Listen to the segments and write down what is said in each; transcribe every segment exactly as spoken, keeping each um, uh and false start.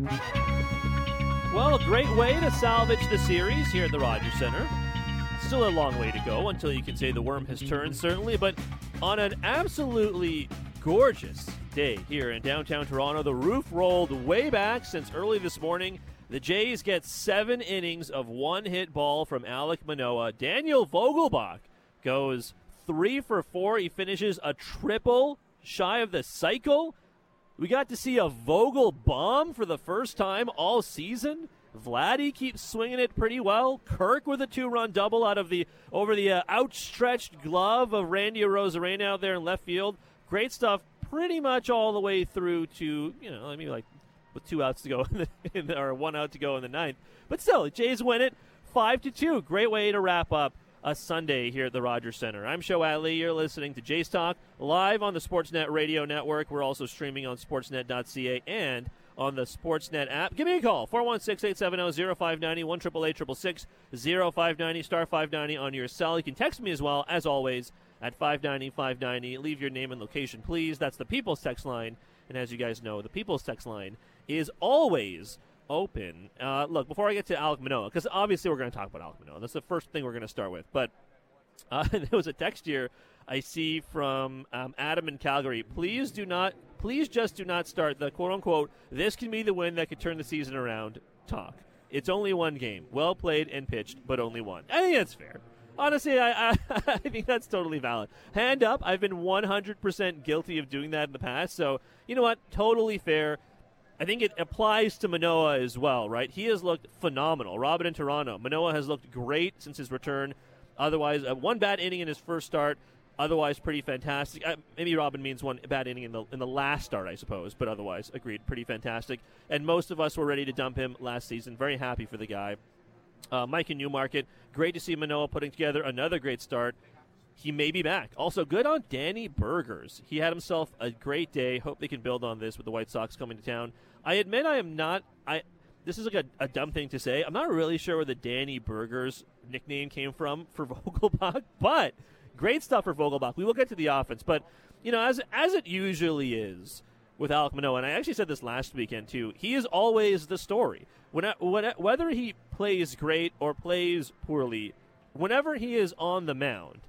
Well, a great way to salvage the series here at the Rogers Center. Still a long way to go until you can say the worm has turned, certainly, but on an absolutely gorgeous day here in downtown Toronto, the roof rolled way back since early this morning. The Jays get seven innings of one-hit ball from Alek Manoah. Daniel Vogelbach goes three for four. He finishes a triple shy of the cycle. We got to see a Vogel bomb for the first time all season. Vladdy keeps swinging it pretty well. Kirk with a two-run double out of the over the uh, outstretched glove of Randy Arozarena out there in left field. Great stuff, pretty much all the way through to, you know, I mean, like with two outs to go in the, in the, or one out to go in the ninth. But still, the Jays win it five to two. Great way to wrap up a Sunday here at the Rogers Center. I'm Show Ali. You're listening to Jays Talk live on the Sportsnet Radio Network. We're also streaming on sportsnet dot c a and on the Sportsnet app. Give me a call, four one six, eight seven zero, zero five nine zero, one eight eight eight, six six six, zero five nine zero, star five ninety on your cell. You can text me as well, as always, at five ninety, five ninety. Leave your name and location, please. That's the People's Text line. And as you guys know, the People's Text line is always open. Uh, look, before I get to Alek Manoah, because obviously we're going to talk about Alek Manoah. That's the first thing we're going to start with. But uh, there was a text here I see from um, Adam in Calgary. Please do not, please just do not start the quote-unquote, this can be the win that could turn the season around talk. It's only one game. Well played and pitched, but only one. I think that's fair. Honestly, I, I, I think that's totally valid. Hand up, I've been one hundred percent guilty of doing that in the past. So, you know what? Totally fair. I think it applies to Manoah as well, right? He has looked phenomenal. Robin in Toronto. Manoah has looked great since his return. Otherwise, uh, one bad inning in his first start. Otherwise, pretty fantastic. Uh, maybe Robin means one bad inning in the in the last start, I suppose. But otherwise, agreed, pretty fantastic. And most of us were ready to dump him last season. Very happy for the guy. Uh, Mike in Newmarket. Great to see Manoah putting together another great start. He may be back. Also, good on Danny Burgers. He had himself a great day. Hope they can build on this with the White Sox coming to town. I admit I am not – I. This is like a, a dumb thing to say. I'm not really sure where the Danny Burgers nickname came from for Vogelbach, but great stuff for Vogelbach. We will get to the offense. But, you know, as as it usually is with Alek Manoah, and I actually said this last weekend too, he is always the story. When, when, whether he plays great or plays poorly, whenever he is on the mound,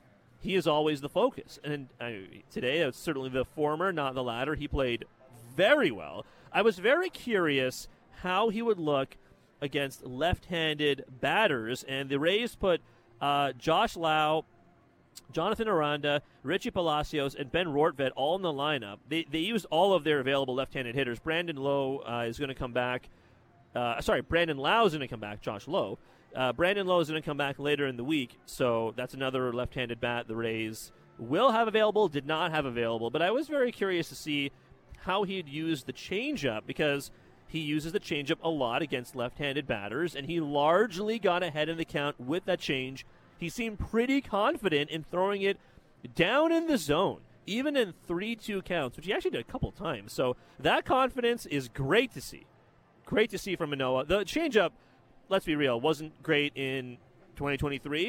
he is always the focus. And uh, today, it's certainly the former, not the latter. He played very well. I was very curious how he would look against left-handed batters, and the Rays put uh, Josh Lau, Jonathan Aranda, Richie Palacios, and Ben Rortvedt all in the lineup. They they used all of their available left-handed hitters. Brandon Lowe uh, is going to come back. Uh, sorry, Brandon Lau is going to come back. Josh Lowe. Uh, Brandon Lowe is going to come back later in the week, so that's another left-handed bat the Rays will have available, did not have available. But I was very curious to see how he'd use the changeup, because he uses the changeup a lot against left-handed batters, and he largely got ahead in the count with that change. He seemed pretty confident in throwing it down in the zone, even in three two counts, which he actually did a couple times. So that confidence is great to see. Great to see from Manoah. The changeup, let's be real, wasn't great in twenty twenty-three.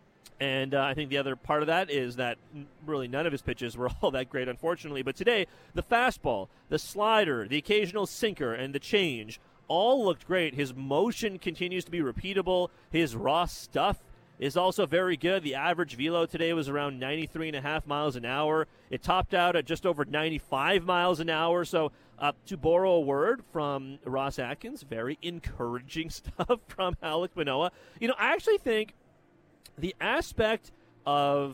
And uh, I think the other part of that is that really none of his pitches were all that great, unfortunately. But today, the fastball, the slider, the occasional sinker, and the change all looked great. His motion continues to be repeatable. His raw stuff is also very good. The average velo today was around ninety-three and a half miles an hour. It topped out at just over ninety-five miles an hour. So uh, to borrow a word from Ross Atkins, very encouraging stuff from Alek Manoah. You know, I actually think the aspect of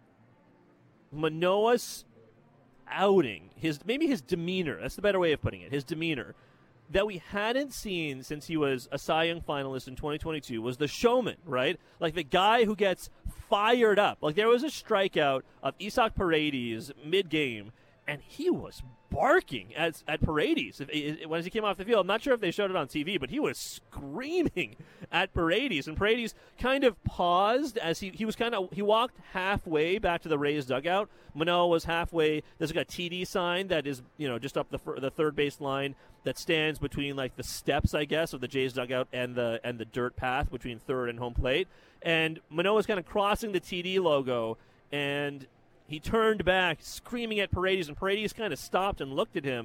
Manoah's outing, his maybe his demeanor, that's the better way of putting it, his demeanor, that we hadn't seen since he was a Cy Young finalist in twenty twenty-two was the showman, right? Like the guy who gets fired up. Like there was a strikeout of Isaac Paredes mid-game, and he was barking at, at Paredes if, if, when he came off the field. I'm not sure if they showed it on T V, but he was screaming at Paredes, and Paredes kind of paused as he, he was kind of, he walked halfway back to the Rays dugout. Manoah was halfway. There's like a T D sign that is, you know, just up the the third base line that stands between like the steps, I guess, of the Jays dugout and the and the dirt path between third and home plate. And Manoah's kind of crossing the T D logo, and he turned back, screaming at Paredes, and Paredes kind of stopped and looked at him.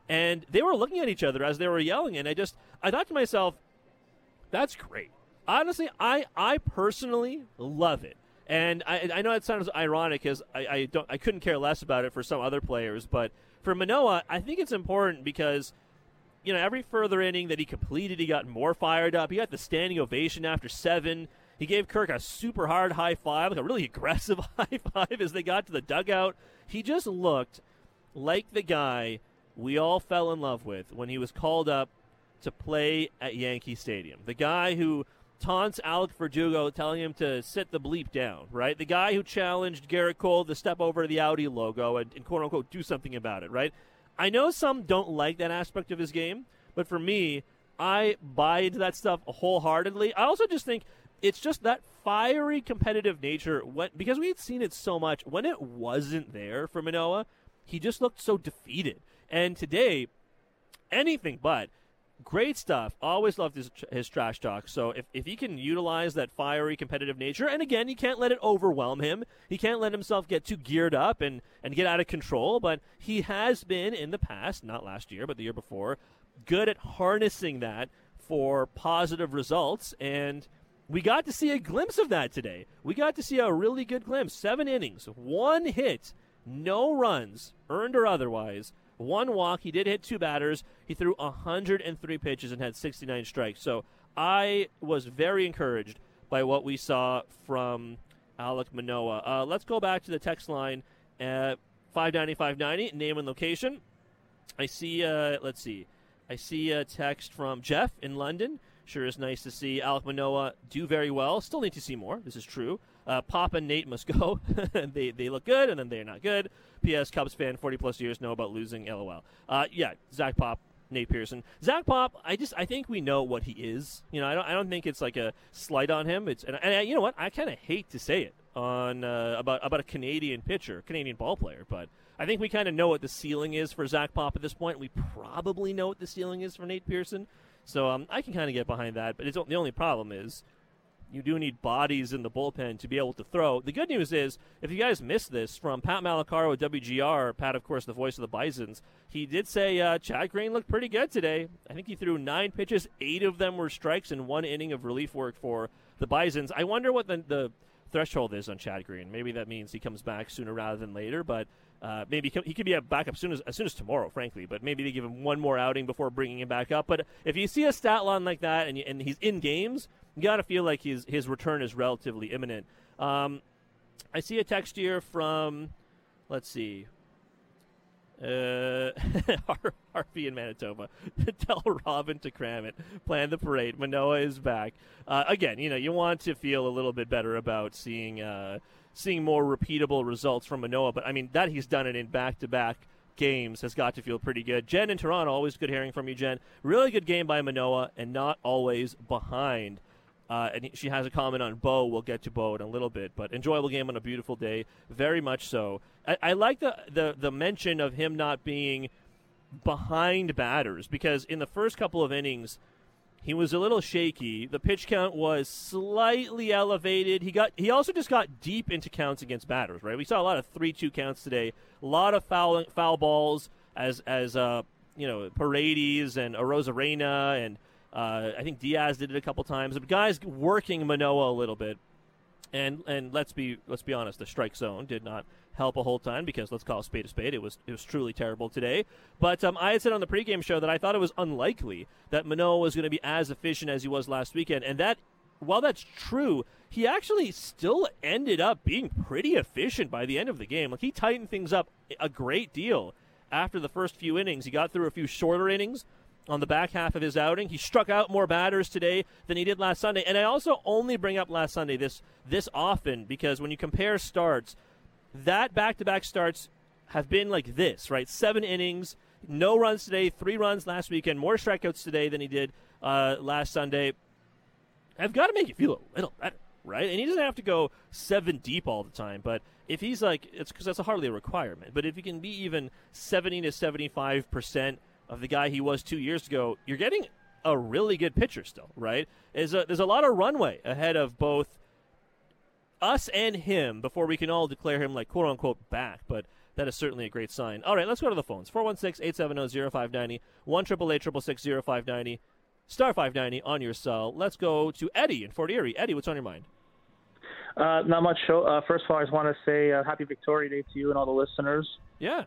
And they were looking at each other as they were yelling, and I just, I thought to myself, that's great. Honestly, I, I personally love it. And I, I know it sounds ironic because I, I don't I couldn't care less about it for some other players, but for Manoah, I think it's important because, you know, every further inning that he completed, he got more fired up. He got the standing ovation after seven. He gave Kirk a super hard high five, like a really aggressive high five as they got to the dugout. He just looked like the guy we all fell in love with when he was called up to play at Yankee Stadium. The guy who taunts Alec Verdugo, telling him to sit the bleep down, right? The guy who challenged Garrett Cole to step over to the Audi logo and, and quote-unquote do something about it, right? I know some don't like that aspect of his game, but for me, I buy into that stuff wholeheartedly. I also just think it's just that fiery competitive nature, when, because we had seen it so much. When it wasn't there for Manoah, he just looked so defeated. And today, anything but. Great stuff. Always loved his, his trash talk. So if, if he can utilize that fiery competitive nature, and again, he can't let it overwhelm him. He can't let himself get too geared up and, and get out of control. But he has been in the past, not last year, but the year before, good at harnessing that for positive results. And we got to see a glimpse of that today. We got to see a really good glimpse. Seven innings, one hit, no runs, earned or otherwise. One walk. He did hit two batters. He threw one hundred three pitches and had sixty-nine strikes. So I was very encouraged by what we saw from Alek Manoah. Uh, let's go back to the text line at five ninety, five ninety, name and location. I see, uh, let's see. I see a text from Jeff in London. Sure is nice to see Alek Manoah do very well. Still need to see more. This is true. Uh, Pop and Nate must go. they they look good, and then they're not good. P S. Cubs fan, forty-plus years, know about losing, LOL. Uh, yeah, Zach Pop, Nate Pearson. Zach Pop, I just I think we know what he is. You know, I don't I don't think it's like a slight on him. It's And, and I, you know what? I kind of hate to say it on uh, about, about a Canadian pitcher, Canadian ball player, but I think we kind of know what the ceiling is for Zach Pop at this point. We probably know what the ceiling is for Nate Pearson. So um, I can kind of get behind that, but it's, the only problem is you do need bodies in the bullpen to be able to throw. The good news is, if you guys missed this, from Pat Malacaro at W G R, Pat, of course, the voice of the Bisons, he did say uh, Chad Green looked pretty good today. I think he threw nine pitches, eight of them were strikes, in one inning of relief work for the Bisons. I wonder what the, the threshold is on Chad Green. Maybe that means he comes back sooner rather than later, but uh, maybe he could be a backup soon as, as soon as tomorrow, frankly, but maybe they give him one more outing before bringing him back up. But if you see a stat line like that and, you, and he's in games, you got to feel like his his return is relatively imminent. Um, I see a text here from, let's see, uh, Harvey in Manitoba. Tell Robin to cram it. Plan the parade. Manoah is back. Uh, again, you know, you want to feel a little bit better about seeing uh, seeing more repeatable results from Manoah, but I mean, that he's done it in back-to-back games has got to feel pretty good. Jen in Toronto, always good hearing from you, Jen. Really good game by Manoah and not always behind. Uh, and she has a comment on Bo. We'll get to Bo in a little bit, but enjoyable game on a beautiful day, very much so. I, I like the, the the mention of him not being behind batters, because in the first couple of innings, he was a little shaky. The pitch count was slightly elevated. He got he also just got deep into counts against batters. Right, we saw a lot of three two counts today, a lot of foul foul balls as as uh, you know, Paredes and Arozarena and. Uh, I think Diaz did it a couple times. But guys working Manoah a little bit, and and let's be let's be honest, the strike zone did not help a whole ton, because let's call a spade a spade. It was it was truly terrible today. But um, I had said on the pregame show that I thought it was unlikely that Manoah was going to be as efficient as he was last weekend, and that while that's true, he actually still ended up being pretty efficient by the end of the game. Like, he tightened things up a great deal after the first few innings. He got through a few shorter innings on the back half of his outing. He struck out more batters today than he did last Sunday. And I also only bring up last Sunday this this often because when you compare starts, that back-to-back starts have been like this, right? Seven innings, no runs today, three runs last weekend, more strikeouts today than he did uh, last Sunday. I've got to make you feel a little better, right? And he doesn't have to go seven deep all the time, but if he's like, it's because that's hardly a requirement, but if he can be even seventy to seventy-five percent of the guy he was two years ago, you're getting a really good pitcher still, right? There's a, there's a lot of runway ahead of both us and him before we can all declare him, like, quote-unquote back. But That is certainly a great sign. All right, let's go to the phones. four one six, eight seven zero, zero five nine zero, one eight eight eight, six six six, zero five nine zero, star five ninety on your cell. Let's go to Eddie in Fort Erie. Eddie, what's on your mind? Uh, not much. Show. Uh, first of all, I just want to say uh, happy Victoria Day to you and all the listeners. Yeah.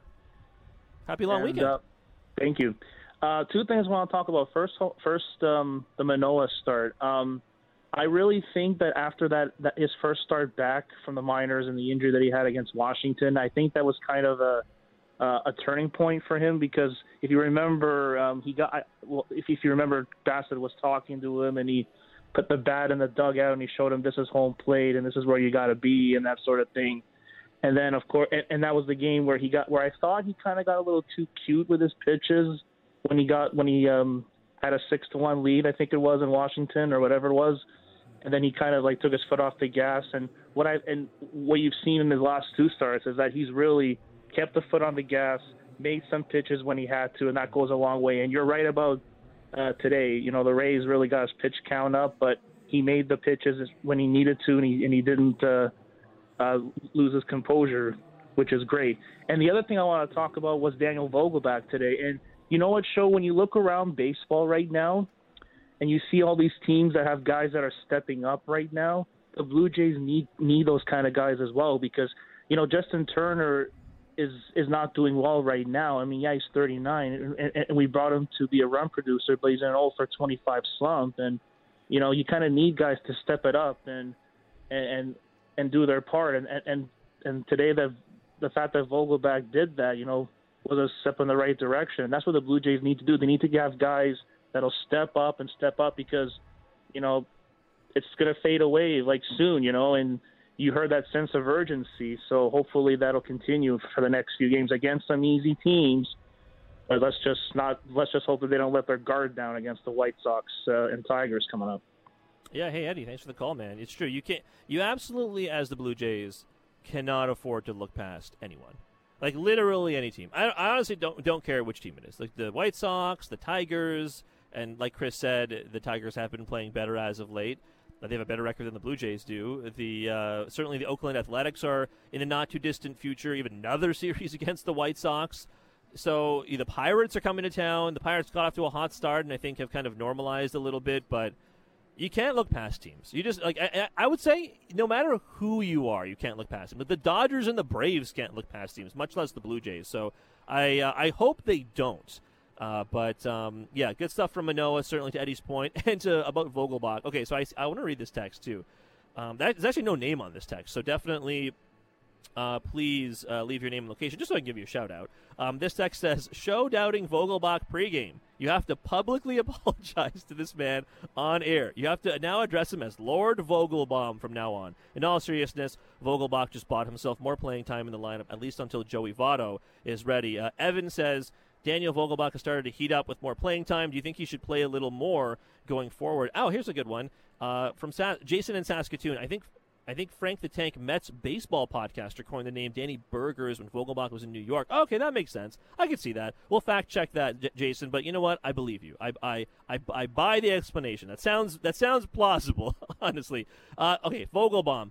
Happy long and, weekend. Uh, thank you. Uh, two things I want to talk about. First, first um, the Manoah start. Um, I really think that after that, that his first start back from the minors and the injury that he had against Washington, I think that was kind of a uh, a turning point for him, because if you remember, um, he got well. If, if you remember, Bassett was talking to him and he put the bat in the dugout and he showed him this is home plate and this is where you got to be and that sort of thing. And then, of course, and, and that was the game where he got where I thought he kind of got a little too cute with his pitches when he got when he um, had a six to one lead, I think it was, in Washington or whatever it was. And then he kind of like took his foot off the gas. And what I and what you've seen in his last two starts is that he's really kept the foot on the gas, made some pitches when he had to, and that goes a long way. And you're right about uh, today. You know, the Rays really got his pitch count up, but he made the pitches when he needed to, and he and he didn't uh, uh, lose his composure, which is great. And the other thing I want to talk about was Daniel Vogelbach today. And you know what, Show, when you look around baseball right now, and you see all these teams that have guys that are stepping up right now, the Blue Jays need need those kind of guys as well, because, you know, Justin Turner is is not doing well right now. I mean, yeah, he's thirty-nine, and, and we brought him to be a run producer, but he's in an oh for twenty-five slump, and, you know, you kind of need guys to step it up and and and do their part. And and and today, the the fact that Vogelbach did that, you know, was a step in the right direction. That's what the Blue Jays need to do. They need to have guys that'll step up and step up, because, you know, it's going to fade away like soon, you know, and you heard that sense of urgency. So hopefully that'll continue for the next few games against some easy teams. But let's just not, let's just hope that they don't let their guard down against the White Sox uh, and Tigers coming up. Yeah. Hey, Eddie, thanks for the call, man. It's true. You can't, you absolutely, as the Blue Jays, cannot afford to look past anyone. Like literally any team. I, I honestly don't don't care which team it is. Like the White Sox, the Tigers, and like Chris said, the Tigers have been playing better as of late. They have a better record than the Blue Jays do. The uh, certainly the Oakland Athletics are in a not too distant future. Even another series against the White Sox. So the Pirates are coming to town. The Pirates got off to a hot start and I think have kind of normalized a little bit, but you can't look past teams. You just like I, I would say, no matter who you are, you can't look past them. But the Dodgers and the Braves can't look past teams, much less the Blue Jays. So I uh, I hope they don't. Uh, but um, yeah, good stuff from Manoah, certainly to Eddie's point, and to about Vogelbach. Okay, so I, I want to read this text too. Um, that, there's actually no name on this text, so definitely uh, please uh, leave your name and location just so I can give you a shout out. Um, this text says, "Show doubting Vogelbach pregame. You have to publicly apologize to this man on air. You have to now address him as Lord Vogelbaum from now on. In all seriousness, Vogelbach just bought himself more playing time in the lineup, at least until Joey Votto is ready." Uh, Evan says, Daniel Vogelbach has started to heat up with more playing time. Do you think he should play a little more going forward? Oh, here's a good one uh, from Sa- Jason in Saskatoon. I think I think Frank the Tank Mets baseball podcaster coined the name Danny Burgers when Vogelbach was in New York. Oh, okay, that makes sense. I can see that. We'll fact check that, J- Jason. But you know what? I believe you. I I, I, I buy the explanation. That sounds that sounds plausible, honestly. Uh, okay, Vogelbaum.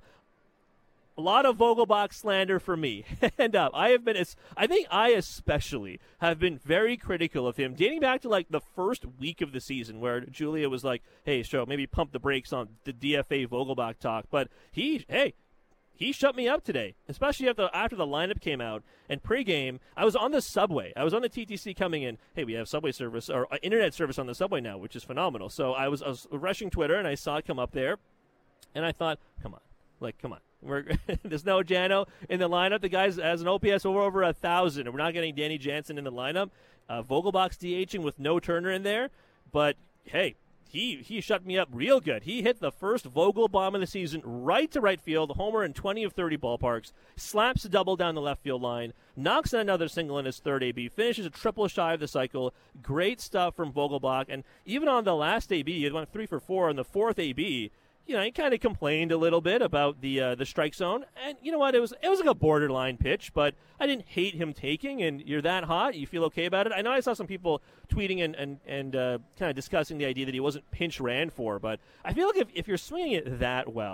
A lot of Vogelbach slander for me. and uh, I have been, I think I especially have been very critical of him, dating back to like the first week of the season where Julia was like, hey, Show, maybe pump the brakes on the D F A Vogelbach talk. But he, hey, he shut me up today, especially after, after the lineup came out. And pregame, I was on the subway. I was on the T T C coming in. Hey, we have subway service or uh, internet service on the subway now, which is phenomenal. So I was, I was rushing Twitter and I saw it come up there. And I thought, come on, like, come on. We're, there's no Jano in the lineup. The guy has an O P S over over a thousand, and we're not getting Danny Jansen in the lineup. Uh, Vogelbach's DHing with no Turner in there, but hey, he he shut me up real good. He hit the first Vogelbaum of the season right to right field, homer in twenty of thirty ballparks, slaps a double down the left field line, knocks in another single in his third A B, finishes a triple shy of the cycle. Great stuff from Vogelbach, and even on the last A B, he went three for four on the fourth A B. You know, he kind of complained a little bit about the uh, the strike zone, and you know what? It was it was like a borderline pitch, but I didn't hate him taking. And you're that hot, you feel okay about it. I know I saw some people tweeting and and and uh, kind of discussing the idea that he wasn't pinch ran for, but I feel like if if you're swinging it that well,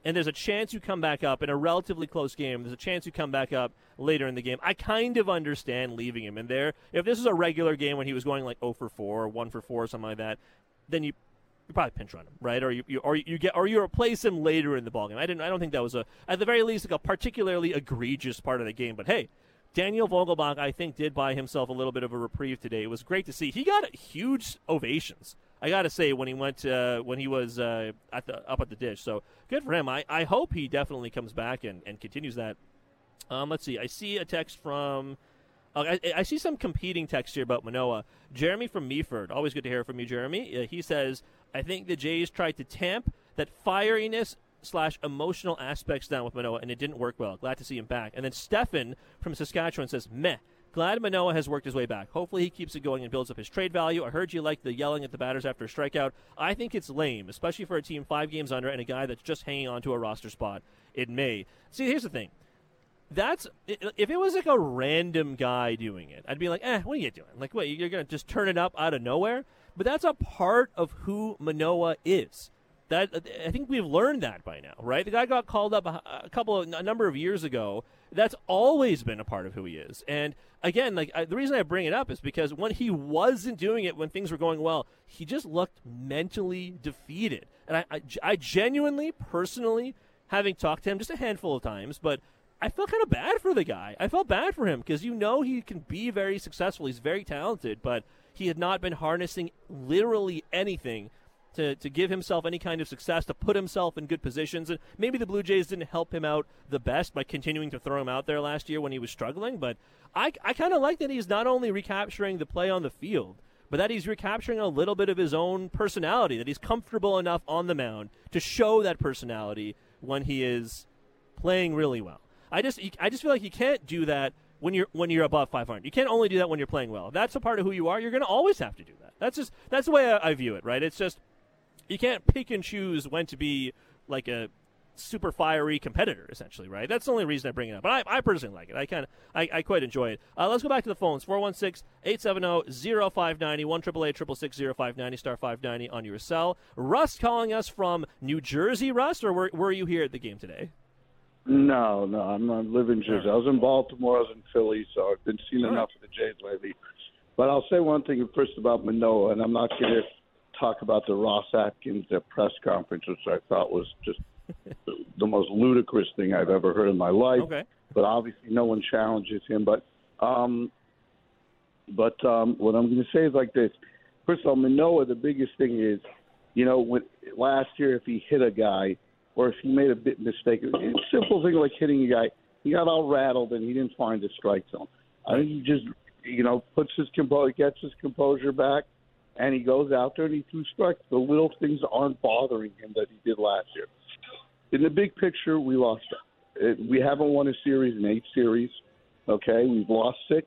and there's a chance you come back up in a relatively close game, there's a chance you come back up later in the game, I kind of understand leaving him in there. If this is a regular game when he was going like oh for four or one for four or something like that, then you you probably pinch run him, right? Or you, you or you get or you replace him later in the ballgame. I didn't I don't think that was a at the very least like a particularly egregious part of the game. But hey, Daniel Vogelbach, I think, did buy himself a little bit of a reprieve today. It was great to see. He got huge ovations, I got to say, when he went uh, when he was uh, at the up at the dish. So good for him. I, I hope he definitely comes back and, and continues that. Um, let's see. I see a text from uh, I, I see some competing text here about Manoah. Jeremy from Meaford. Always good to hear from you, Jeremy. Uh, he says, I think the Jays tried to tamp that fieriness slash emotional aspects down with Manoah, and it didn't work well. Glad to see him back. And then Stefan from Saskatchewan says, meh. Glad Manoah has worked his way back. Hopefully he keeps it going and builds up his trade value. I heard you like the yelling at the batters after a strikeout. I think it's lame, especially for a team five games under and a guy that's just hanging on to a roster spot. It may. See, here's the thing. That's if it was like a random guy doing it, I'd be like, eh, what are you doing? Like, what, you're going to just turn it up out of nowhere? But that's a part of who Manoah is. That I think we've learned that by now, right? The guy got called up a, a couple of a number of years ago. That's always been a part of who he is. And again, like I, the reason I bring it up is because when he wasn't doing it, when things were going well, he just looked mentally defeated. And I, I, I genuinely, personally, having talked to him just a handful of times, but I felt kind of bad for the guy. I felt bad for him because you know he can be very successful. He's very talented, but he had not been harnessing literally anything to, to give himself any kind of success, to put himself in good positions. And maybe the Blue Jays didn't help him out the best by continuing to throw him out there last year when he was struggling. But I, I kind of like that he's not only recapturing the play on the field, but that he's recapturing a little bit of his own personality, that he's comfortable enough on the mound to show that personality when he is playing really well. I just I just feel like you can't do that when you're when you're above five hundred. You can't only do that when you're playing well. If that's a part of who you are, you're going to always have to do that. That's just that's the way I, I view it, right? It's just you can't pick and choose when to be like a super fiery competitor, essentially, right? That's the only reason I bring it up. But I, I personally like it. I kind of I, I quite enjoy it. Uh, let's go back to the phones. four one six, eight seven zero, zero five nine zero, one eight eight eight, six six six, zero five nine zero, star five ninety on your cell. Russ calling us from New Jersey, Russ, or were, were you here at the game today? No, no, I'm not living in Jersey. I was in Baltimore, I was in Philly, so I've been seeing enough of the Jays lately. But I'll say one thing first about Manoah, and I'm not going to talk about the Ross Atkins uh, press conference, which I thought was just the most ludicrous thing I've ever heard in my life. Okay. But obviously no one challenges him. But um, but um, what I'm going to say is like this. First of all, Manoah, the biggest thing is, you know, when, last year if he hit a guy, or if he made a bit mistake, it's a simple thing like hitting a guy. He got all rattled and he didn't find the strike zone. I think he just, you know, puts his composure, gets his composure back, and he goes out there and he threw strikes. The little things aren't bothering him that he did last year. In the big picture, we lost. We haven't won a series in eight series. Okay, we've lost six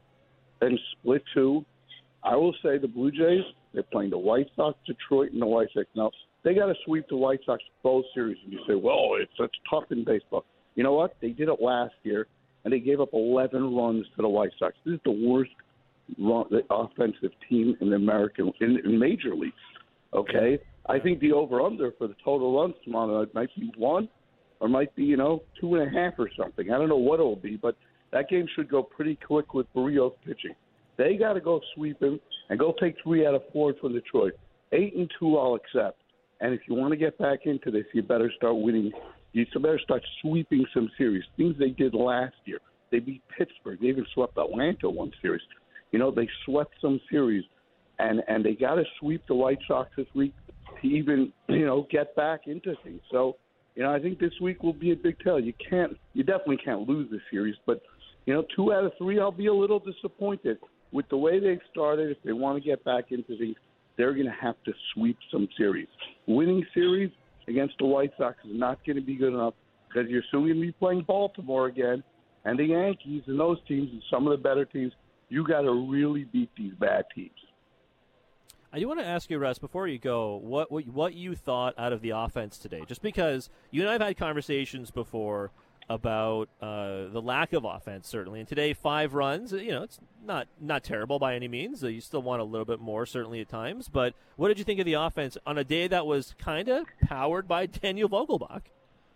and split two. I will say the Blue Jays, they're playing the White Sox, Detroit, and the White Sox now. They got to sweep the White Sox both series. And you say, well, it's it's tough in baseball. You know what? They did it last year, and they gave up eleven runs to the White Sox. This is the worst run, the offensive team in the American in, in major leagues. Okay, I think the over/under for the total runs tomorrow night might be one, or might be you know two and a half or something. I don't know what it will be, but that game should go pretty quick with Barrios pitching. They got to go sweep him and go take three out of four from Detroit. Eight and two, I'll accept. And if you want to get back into this, you better start winning. You better start sweeping some series. Things they did last year. They beat Pittsburgh. They even swept Atlanta one series. You know, they swept some series. And, and they got to sweep the White Sox this week to even, you know, get back into things. So, you know, I think this week will be a big tell. You can't, you definitely can't lose the series. But, you know, two out of three, I'll be a little disappointed. With the way they've started, if they want to get back into things, they're going to have to sweep some series. Winning series against the White Sox is not going to be good enough because you're soon going to be playing Baltimore again and the Yankees and those teams and some of the better teams. You got to really beat these bad teams. I do want to ask you, Russ, before you go, what, what what you thought out of the offense today, just because you and I have had conversations before about uh, the lack of offense, certainly. And today, five runs, you know, it's not not terrible by any means. Uh, you still want a little bit more, certainly at times. But what did you think of the offense on a day that was kind of powered by Daniel Vogelbach?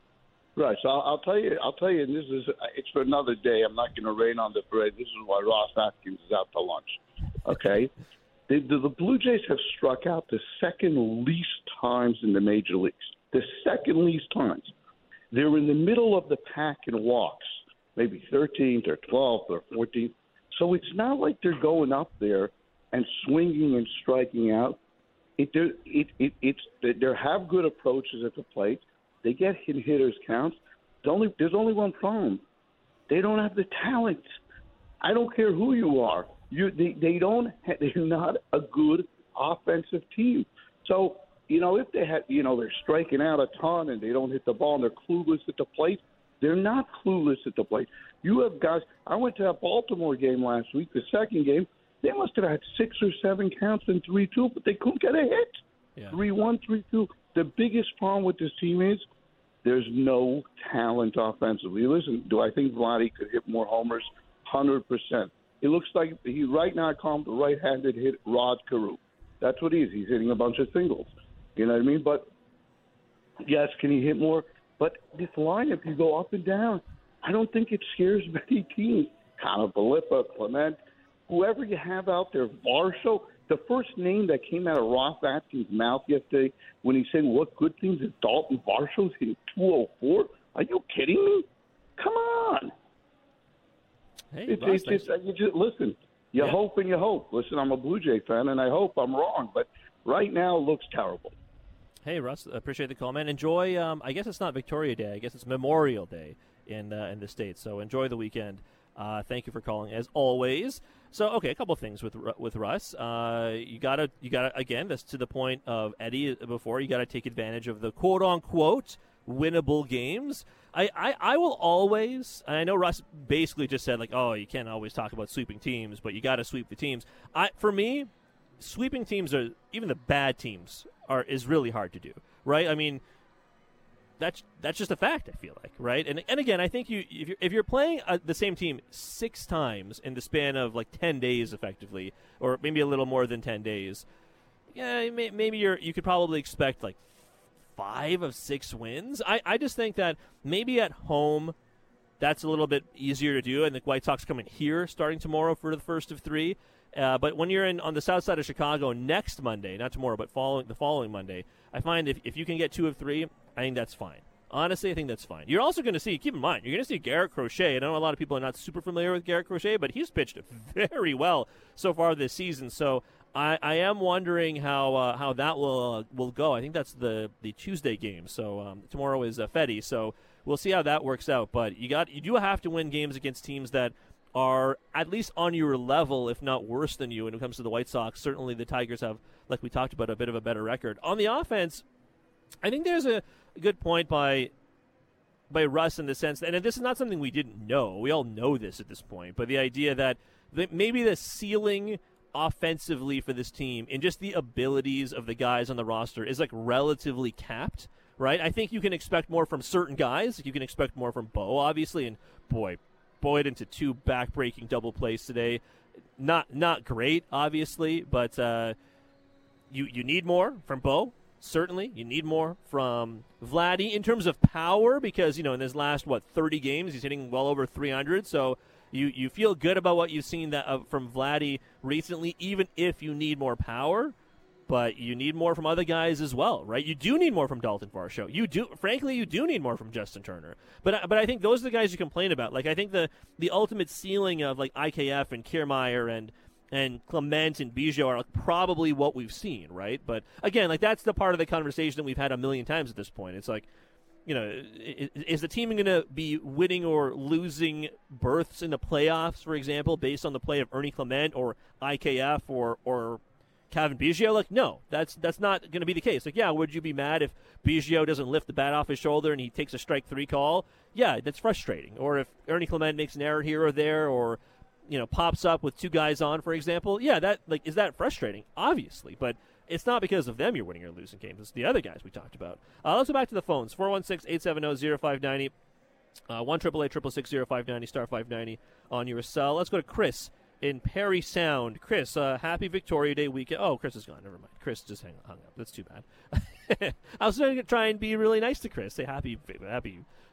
Right. So I'll, I'll tell you. I'll tell you. And this is it's for another day. I'm not going to rain on the parade. This is why Ross Atkins is out to lunch. Okay. the, the, the Blue Jays have struck out the second least times in the major leagues. The second least times. They're in the middle of the pack in walks, maybe thirteenth or twelfth or fourteenth. So it's not like they're going up there and swinging and striking out. It, it, it, it's they have good approaches at the plate. They get hit hitters counts. There's only, there's only one problem. They don't have the talent. I don't care who you are. You, they, they don't. Have, they're not a good offensive team. So you know if they had, you know, they're striking out a ton and they don't hit the ball and they're clueless at the plate. They're not clueless at the plate. You have guys. I went to that Baltimore game last week. The second game, they must have had six or seven counts in three two, but they couldn't get a hit. Yeah. three one, three two. The biggest problem with this team is there's no talent offensively. Listen, do I think Vladdy could hit more homers? one hundred percent. It looks like he right now I call him the right-handed hit Rod Carew. That's what he is. He's hitting a bunch of singles. You know what I mean? But, yes, can he hit more? But this lineup, you go up and down. I don't think it scares many teams. Connor Belippa, Clement, whoever you have out there, Varsho. The first name that came out of Ross Atkins' mouth yesterday when he said what good things is Dalton Varsho's hitting two oh four. Are you kidding me? Come on. Hey, it's, Ross, it's, it's, you just, listen, you yeah. hope and you hope. Listen, I'm a Blue Jay fan, and I hope I'm wrong. But right now it looks terrible. Hey, Russ, appreciate the call, man. Enjoy, um, I guess it's not Victoria Day. I guess it's Memorial Day in, uh, in the States. So enjoy the weekend. Uh, thank you for calling, as always. So, okay, a couple of things with with Russ. Uh, you gotta, you gotta, again, that's to the point of Eddie before. You gotta take advantage of the quote unquote winnable games. I, I, I will always. And I know Russ basically just said like, oh, you can't always talk about sweeping teams, but you gotta sweep the teams. I, for me, sweeping teams are even the bad teams are is really hard to do, right? I mean. That's that's just a fact. I feel like, right? And and again, I think you if you're, if you're playing uh, the same team six times in the span of like ten days, effectively, or maybe a little more than ten days, yeah, may, maybe you're you could probably expect like five of six wins. I, I just think that maybe at home, that's a little bit easier to do, and the White Sox come in here starting tomorrow for the first of three. Uh, but when you're in on the south side of Chicago next Monday, not tomorrow, but following the following Monday, I find if if you can get two of three. I think that's fine. Honestly, I think that's fine. You're also going to see, keep in mind, you're going to see Garrett Crochet. I know a lot of people are not super familiar with Garrett Crochet, but he's pitched very well so far this season. So I, I am wondering how uh, how that will uh, will go. I think that's the, the Tuesday game. So um, tomorrow is uh, Fetty. So we'll see how that works out. But you got you do have to win games against teams that are at least on your level, if not worse than you when it comes to the White Sox. Certainly the Tigers have, like we talked about, a bit of a better record. On the offense, I think there's a good point by by Russ in the sense that, and this is not something we didn't know. We all know this at this point, but the idea that, that maybe the ceiling offensively for this team and just the abilities of the guys on the roster is like relatively capped, right? I think you can expect more from certain guys. You can expect more from Bo, obviously, and boy, Boyd into two back-breaking double plays today. Not not great, obviously, but uh, you you need more from Bo. Certainly, you need more from Vladdy in terms of power because, you know, in his last, what, thirty games, he's hitting well over three hundred. So you, you feel good about what you've seen that uh, from Vladdy recently, even if you need more power. But you need more from other guys as well, right? You do need more from Dalton Varsho. You do, frankly, you do need more from Justin Turner. But but I think those are the guys you complain about. Like, I think the, the ultimate ceiling of, like, I K F and Kiermaier and and Clement and Biggio are probably what we've seen, right? But, again, like, that's the part of the conversation that we've had a million times at this point. It's like, you know, is the team going to be winning or losing berths in the playoffs, for example, based on the play of Ernie Clement or I K F or or Kevin Biggio? Like, no, that's that's not going to be the case. Like, yeah, would you be mad if Biggio doesn't lift the bat off his shoulder and he takes a strike three call? Yeah, that's frustrating. Or if Ernie Clement makes an error here or there or, you know, pops up with two guys on, for example, yeah, that like is that frustrating? Obviously, but it's not because of them you're winning or losing games. It's the other guys we talked about. Uh, let's go back to the phones. four one six, eight seven zero, zero five nine zero, uh, one eight eight eight six six, zero five nine zero, star five ninety on your cell. Let's go to Chris in Perry Sound. Chris, uh, happy Victoria Day weekend. Oh, Chris is gone. Never mind. Chris just hang, hung up. That's too bad. I was going to try and be really nice to Chris. Say happy, happy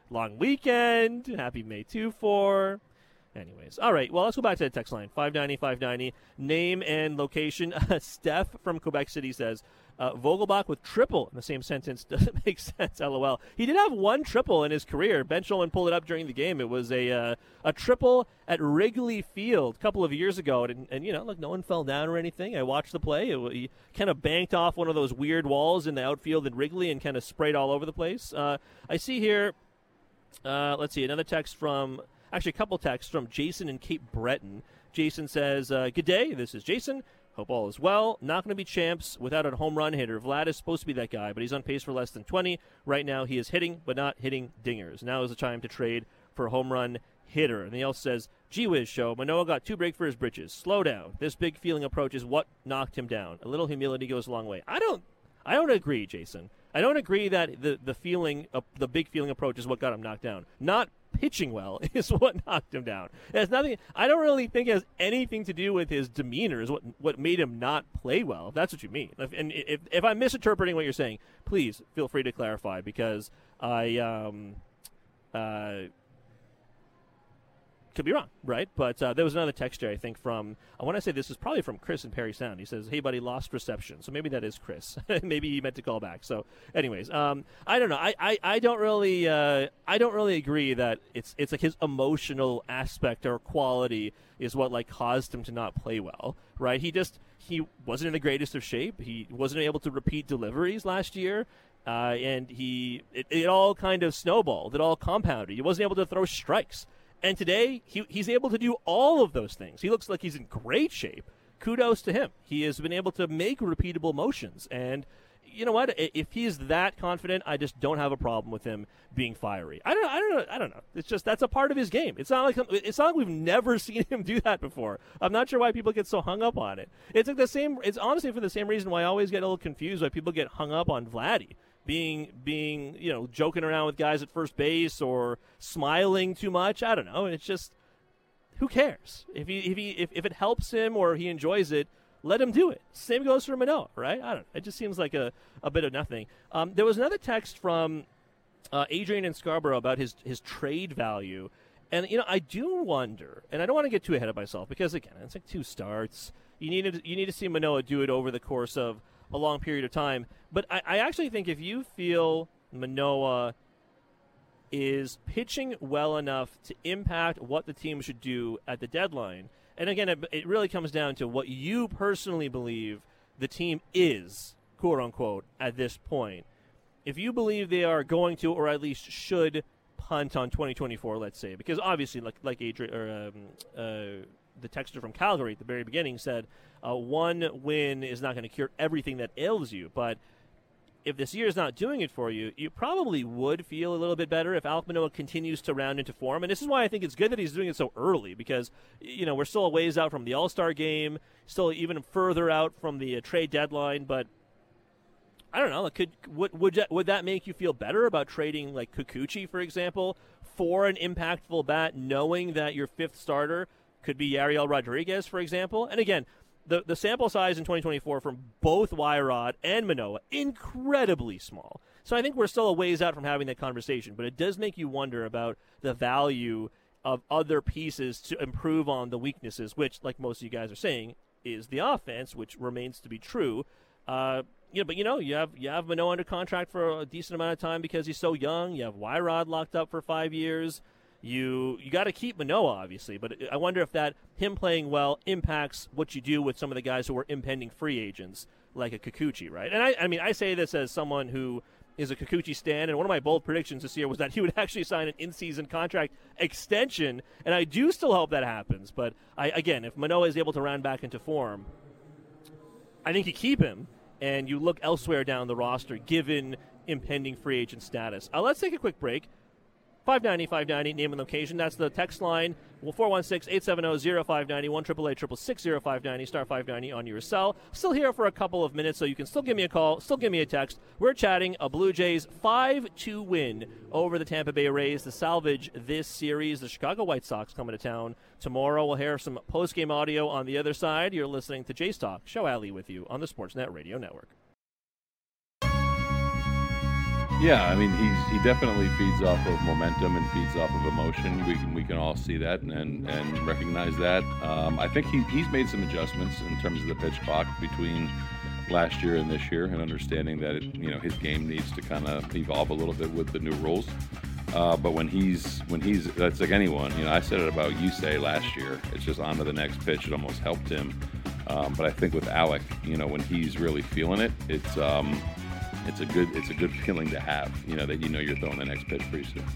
long weekend. Happy May two four. Anyways, all right, well, let's go back to the text line, five ninety, five ninety. Name and location. Steph from Quebec City says, uh, Vogelbach with triple in the same sentence doesn't make sense, LOL. He did have one triple in his career. Ben Shulman pulled it up during the game. It was a uh, a triple at Wrigley Field a couple of years ago, and, and you know, look, no one fell down or anything. I watched the play. It, he kind of banked off one of those weird walls in the outfield at Wrigley and kind of sprayed all over the place. Uh, I see here, uh, let's see, another text from... Actually, a couple texts from Jason in Cape Breton. Jason says, uh, good day, this is Jason. Hope all is well. Not going to be champs without a home run hitter. Vlad is supposed to be that guy, but he's on pace for less than twenty. Right now, he is hitting, but not hitting dingers. Now is the time to trade for a home run hitter. And he also says, gee whiz show, Manoah got too big for his britches. Slow down. This big feeling approach is what knocked him down. A little humility goes a long way. I don't, I don't agree, Jason. I don't agree that the, the feeling, uh, the big feeling approach is what got him knocked down. Not pitching well is what knocked him down. It has nothing. I don't really think it has anything to do with his demeanor. Is what what made him not play well. If that's what you mean. If, and if if I'm misinterpreting what you're saying, please feel free to clarify, because I um uh could be wrong, right? But uh, there was another texture, I think, from, I want to say this is probably from Chris in Perry Sound. He says, hey, buddy, lost reception. So maybe that is Chris. Maybe he meant to call back. So anyways, um, I don't know. I, I, I don't really uh, I don't really agree that it's it's like his emotional aspect or quality is what like caused him to not play well, right? He just, he wasn't in the greatest of shape. He wasn't able to repeat deliveries last year. Uh, and he, it, it all kind of snowballed. It all compounded. He wasn't able to throw strikes. And today, he, he's able to do all of those things. He looks like he's in great shape. Kudos to him. He has been able to make repeatable motions. And you know what? If he's that confident, I just don't have a problem with him being fiery. I don't. I don't know. I don't know. It's just that's a part of his game. It's not like it's not like we've never seen him do that before. I'm not sure why people get so hung up on it. It's like the same. It's honestly for the same reason why I always get a little confused why people get hung up on Vladdy. Being, being, you know, joking around with guys at first base or smiling too much. I don't know. It's just, who cares? If he, if he, if, if it helps him or he enjoys it, let him do it. Same goes for Manoah, right? I don't know. It just seems like a, a bit of nothing. Um, there was another text from uh, Adrian in Scarborough about his, his trade value. And, you know, I do wonder, and I don't want to get too ahead of myself because, again, it's like two starts. You need to, you need to see Manoah do it over the course of a long period of time. But I, I actually think if you feel Manoah is pitching well enough to impact what the team should do at the deadline, and again, it, it really comes down to what you personally believe the team is, quote-unquote, at this point. If you believe they are going to, or at least should, punt on twenty twenty-four, let's say, because obviously, like like Adrian, or um, uh, the texter from Calgary at the very beginning said, uh, one win is not going to cure everything that ails you. But if this year is not doing it for you, you probably would feel a little bit better if Alek Manoah continues to round into form. And this is why I think it's good that he's doing it so early, because, you know, we're still a ways out from the All-Star game, still even further out from the uh, trade deadline. But I don't know. Could would would that, would that make you feel better about trading like Kikuchi, for example, for an impactful bat, knowing that your fifth starter could be Yariel Rodriguez, for example? And again, the the sample size in twenty twenty-four from both Wyrod and Manoah, incredibly small. So I think we're still a ways out from having that conversation, but it does make you wonder about the value of other pieces to improve on the weaknesses, which, like most of you guys are saying, is the offense, which remains to be true. Uh, you know, but you know, you have you have Manoah under contract for a decent amount of time because he's so young. You have Wyrod locked up for five years. You you got to keep Manoah, obviously, but I wonder if that him playing well impacts what you do with some of the guys who are impending free agents, like a Kikuchi, right? And I, I mean, I say this as someone who is a Kikuchi stan, and one of my bold predictions this year was that he would actually sign an in-season contract extension, and I do still hope that happens. But I, again, if Manoah is able to round back into form, I think you keep him, and you look elsewhere down the roster, given impending free agent status. Uh, let's take a quick break. five ninety, five ninety, name and location. That's the text line. Well, four one six, eight seven zero, zero five nine zero, one eight eight eight, six six zero, five ninety, star five ninety on your cell. Still here for a couple of minutes, so you can still give me a call, still give me a text. We're chatting a Blue Jays five two win over the Tampa Bay Rays to salvage this series. The Chicago White Sox coming to town tomorrow. We'll hear some post-game audio on the other side. You're listening to Jays Talk. Show Alley with you on the Sportsnet Radio Network. Yeah, I mean, he's he definitely feeds off of momentum and feeds off of emotion. We can we can all see that and and, and recognize that. Um, I think he he's made some adjustments in terms of the pitch clock between last year and this year, and understanding that it, you know his game needs to kind of evolve a little bit with the new rules. Uh, but when he's when he's that's like anyone, you know, I said it about Yusei last year. It's just on to the next pitch. It almost helped him. Um, but I think with Alec, you know, when he's really feeling it, it's um, it's a good it's a good feeling to have. You know that you know you're throwing the next pitch pretty soon.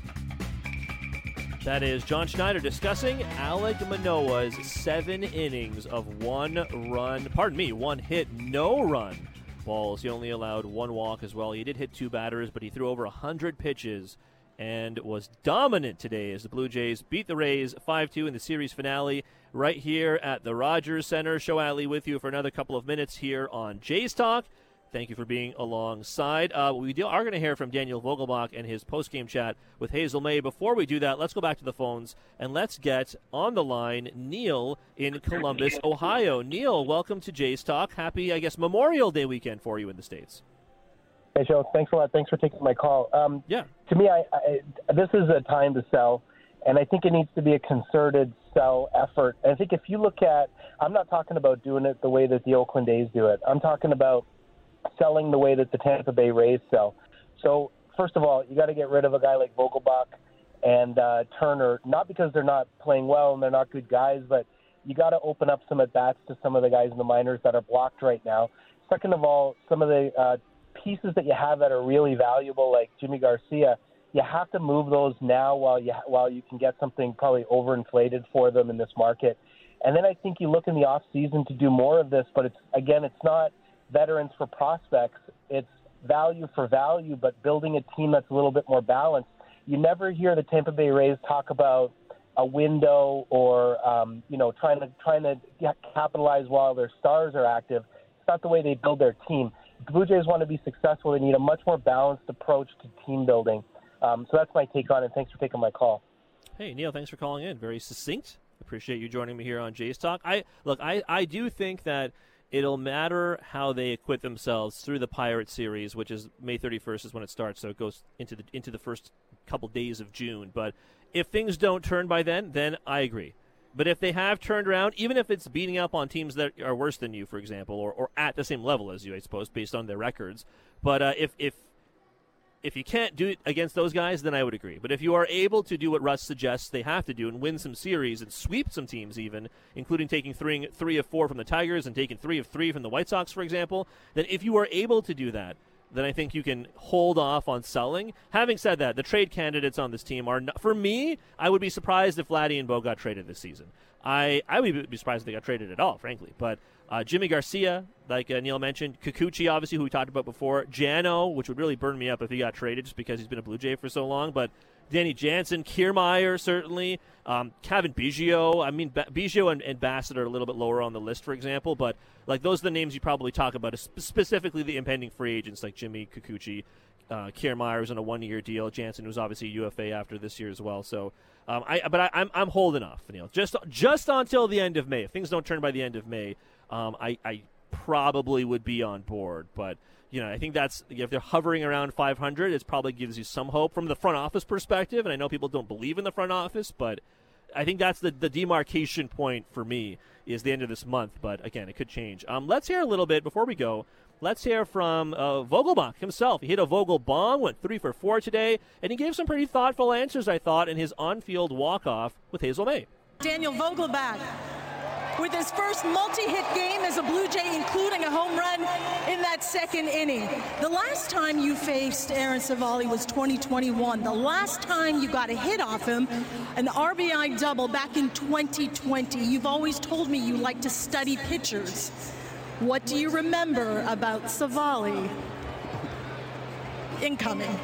That is John Schneider discussing Alek Manoah's seven innings of one run, pardon me, one hit, no run balls. He only allowed one walk as well. He did hit two batters, but he threw over one hundred pitches and was dominant today as the Blue Jays beat the Rays five two in the series finale right here at the Rogers Center. Show Alley with you for another couple of minutes here on Jays Talk. Thank you for being alongside. Uh, we do, are going to hear from Daniel Vogelbach and his post-game chat with Hazel May. Before we do that, let's go back to the phones, and let's get on the line Neil in Columbus, Ohio. Neil, welcome to Jays Talk. Happy, I guess, Memorial Day weekend for you in the States. Hey, Joe. Thanks a lot. Thanks for taking my call. Um, yeah. To me, I, I, this is a time to sell, and I think it needs to be a concerted sell effort. And I think if you look at – I'm not talking about doing it the way that the Oakland A's do it. I'm talking about – selling the way that the Tampa Bay Rays sell. So, first of all, you got to get rid of a guy like Vogelbach and uh, Turner, not because they're not playing well and they're not good guys, but you got to open up some at-bats to some of the guys in the minors that are blocked right now. Second of all, some of the uh, pieces that you have that are really valuable, like Jimmy Garcia, you have to move those now while you while you can get something probably overinflated for them in this market. And then I think you look in the off-season to do more of this, but it's again, it's not veterans for prospects. It's value for value, but building a team that's a little bit more balanced. You never hear the Tampa Bay Rays talk about a window or, um, you know, trying to trying to capitalize while their stars are active. It's not the way they build their team. If the Blue Jays want to be successful, they need a much more balanced approach to team building. Um, so that's my take on it. Thanks for taking my call. Hey, Neil, thanks for calling in. Very succinct. Appreciate you joining me here on Jays Talk. I look, I, I do think that it'll matter how they acquit themselves through the Pirates series, which is May thirty-first is when it starts, so it goes into the into the first couple days of June. But if things don't turn by then, then I agree. But if they have turned around, even if it's beating up on teams that are worse than you, for example, or, or at the same level as you, I suppose, based on their records, but uh, if if if you can't do it against those guys, then I would agree. But if you are able to do what Russ suggests they have to do and win some series and sweep some teams even, including taking three, three of four from the Tigers and taking three of three from the White Sox, for example, then if you are able to do that, then I think you can hold off on selling. Having said that, the trade candidates on this team are, not, for me, I would be surprised if Vladdy and Bo got traded this season. I, I would be surprised if they got traded at all, frankly. But uh, Jimmy Garcia, like uh, Neil mentioned, Kikuchi, obviously, who we talked about before, Jano, which would really burn me up if he got traded just because he's been a Blue Jay for so long, but Danny Jansen, Kiermaier, certainly, um, Kevin Biggio. I mean, ba- Biggio and, and Bassett are a little bit lower on the list, for example, but like those are the names you probably talk about, specifically the impending free agents like Jimmy, Kikuchi, uh, Kiermaier was on a one-year deal. Jansen was obviously U F A after this year as well. So, um, I but I, I'm I'm holding off, Neil, just just until the end of May. If things don't turn by the end of May, um, I I probably would be on board, but. You know, I think that's, if they're hovering around five hundred, it probably gives you some hope from the front office perspective. And I know people don't believe in the front office, but I think that's the, the demarcation point for me is the end of this month. But again, it could change. Um, let's hear a little bit before we go. Let's hear from uh, Vogelbach himself. He hit a Vogel bomb, went three for four today, and he gave some pretty thoughtful answers, I thought, in his on-field walk-off with Hazel May. Daniel Vogelbach, with his first multi-hit game as a Blue Jay, including a home run in that second inning. The last time you faced Aaron Civale was twenty twenty-one. The last time you got a hit off him, an R B I double back in twenty twenty. You've always told me you like to study pitchers. What do you remember about Civale? Incoming.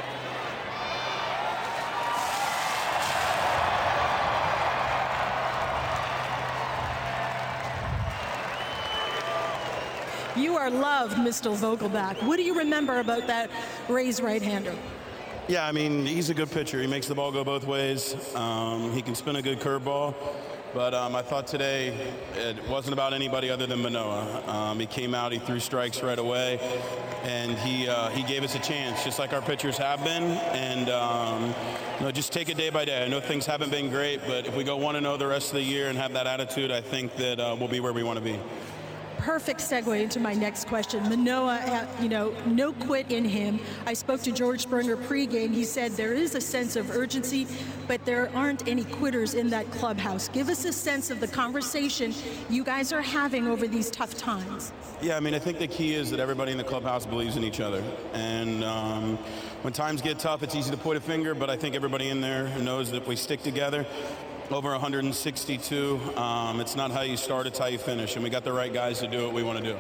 You are loved, Mister Vogelbach. What do you remember about that Rays right-hander? Yeah, I mean, he's a good pitcher. He makes the ball go both ways. Um, he can spin a good curveball. But um, I thought today it wasn't about anybody other than Manoah. Um, he came out, he threw strikes right away, and he uh, he gave us a chance, just like our pitchers have been. And um, you know, just take it day by day. I know things haven't been great, but if we go one and oh the rest of the year and have that attitude, I think that uh, we'll be where we want to be. Perfect segue into my next question. Manoah, you know, no quit in him. I spoke to George Springer pregame. He said there is a sense of urgency, but there aren't any quitters in that clubhouse. Give us a sense of the conversation you guys are having over these tough times. Yeah, I mean, I think the key is that everybody in the clubhouse believes in each other. And um, when times get tough, it's easy to point a finger, but I think everybody in there knows that if we stick together, over one hundred sixty-two. Um, it's not how you start, it's how you finish. And we got the right guys to do what we want to do.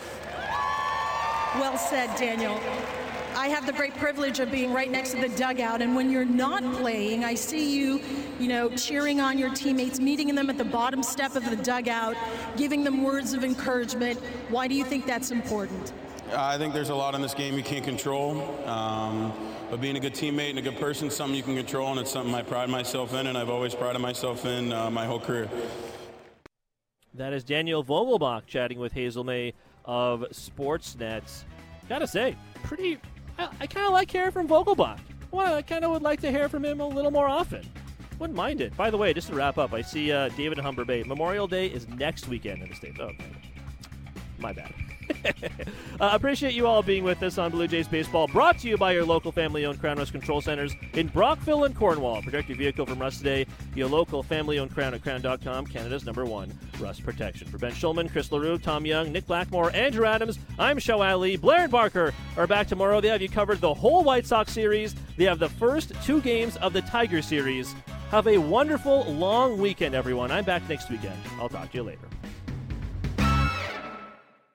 Well said, Daniel. I have the great privilege of being right next to the dugout, and when you're not playing, I see you, you know, cheering on your teammates, meeting them at the bottom step of the dugout, giving them words of encouragement. Why do you think that's important? I think there's a lot in this game you can't control. Um, But being a good teammate and a good person is something you can control, and it's something I pride myself in, and I've always prided myself in uh, my whole career. That is Daniel Vogelbach chatting with Hazel May of Sportsnet. Gotta say, pretty. I, I kind of like hearing from Vogelbach. Well, I kind of would like to hear from him a little more often. Wouldn't mind it. By the way, just to wrap up, I see uh, David in Humber Bay. Memorial Day is next weekend in the States. Oh, okay. My bad. uh, appreciate you all being with us on Blue Jays Baseball, brought to you by your local family-owned Crown Rust Control Centers in Brockville and Cornwall. Protect your vehicle from rust today. Your local family-owned Crown at crown dot com, Canada's number one rust protection. For Ben Schulman, Chris LaRue, Tom Young, Nick Blackmore, Andrew Adams, I'm Show Ali. Blair and Barker are back tomorrow. They have you covered the whole White Sox series. They have the first two games of the Tiger series. Have a wonderful, long weekend, everyone. I'm back next weekend. I'll talk to you later.